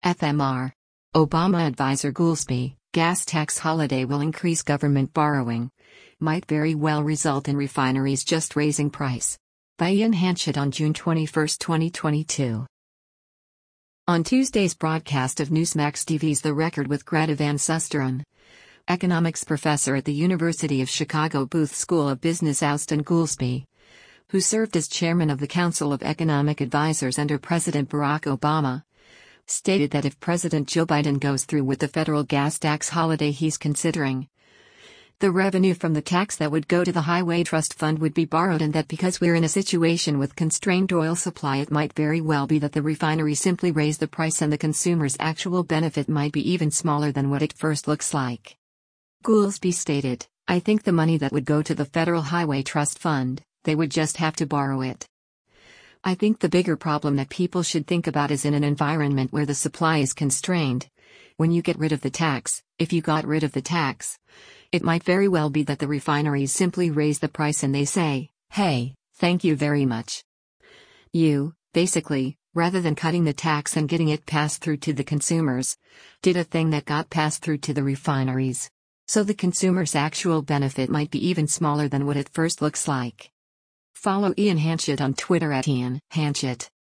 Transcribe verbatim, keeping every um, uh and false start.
F M R. Obama advisor Goolsbee, gas tax holiday will increase government borrowing. Might very well result in refineries just raising price. By Ian Hanchett on June twenty-first, twenty twenty-two. On Tuesday's broadcast of Newsmax T V's The Record with Greta Van Susteren, economics professor at the University of Chicago Booth School of Business Austan Goolsbee, who served as chairman of the Council of Economic Advisers under President Barack Obama, stated that if President Joe Biden goes through with the federal gas tax holiday he's considering, the revenue from the tax that would go to the Highway Trust Fund would be borrowed, and that because we're in a situation with constrained oil supply, it might very well be that the refinery simply raise the price and the consumer's actual benefit might be even smaller than what it first looks like. Goolsbee stated, "I think the money that would go to the Federal Highway Trust Fund, they would just have to borrow it. I think the bigger problem that people should think about is in an environment where the supply is constrained. When you get rid of the tax, if you got rid of the tax, it might very well be that the refineries simply raise the price and they say, hey, thank you very much. You, basically, rather than cutting the tax and getting it passed through to the consumers, did a thing that got passed through to the refineries. So the consumer's actual benefit might be even smaller than what it first looks like." Follow Ian Hanchett on Twitter at Ian Hanchett.